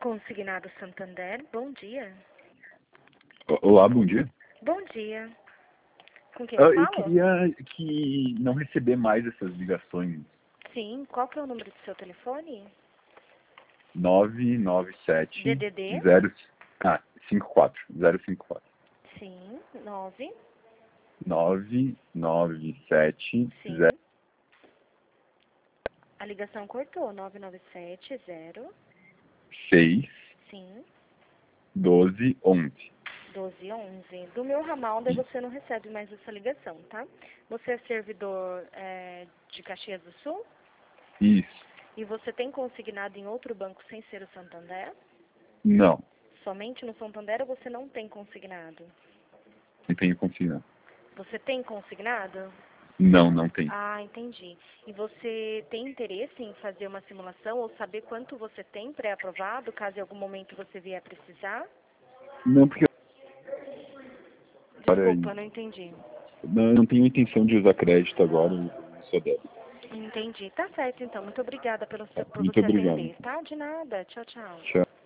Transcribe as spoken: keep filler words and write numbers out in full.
Consignado Santander, bom dia. Olá, bom dia. Bom dia. Com quem Ah, eu eu falo? queria que não receber mais essas ligações. Sim, qual que é o número do seu telefone? nove nove sete D D D? zero ah, cinco quatro zero cinco quatro. Sim, nove. nove nove sete Sim. zero A ligação cortou. nove nove sete zero. seis Sim. doze onze. doze onze. Do meu ramal, daí você não recebe mais essa ligação, tá? Você é servidor é, de Caxias do Sul? Isso. E você tem consignado em outro banco sem ser o Santander? Não, Somente no Santander ou você não tem consignado? não tenho consignado. Você tem consignado? Não, não tem. Ah, entendi. E você tem interesse em fazer uma simulação ou saber quanto você tem pré-aprovado, caso em algum momento você vier a precisar? Não, porque agora Desculpa, não entendi. não, não tenho intenção de usar crédito agora, eu sou débito. Entendi. Tá certo, então. Muito obrigada pelo seu, por Muito você obrigado. atender, tá? De nada. Tchau, tchau. Tchau.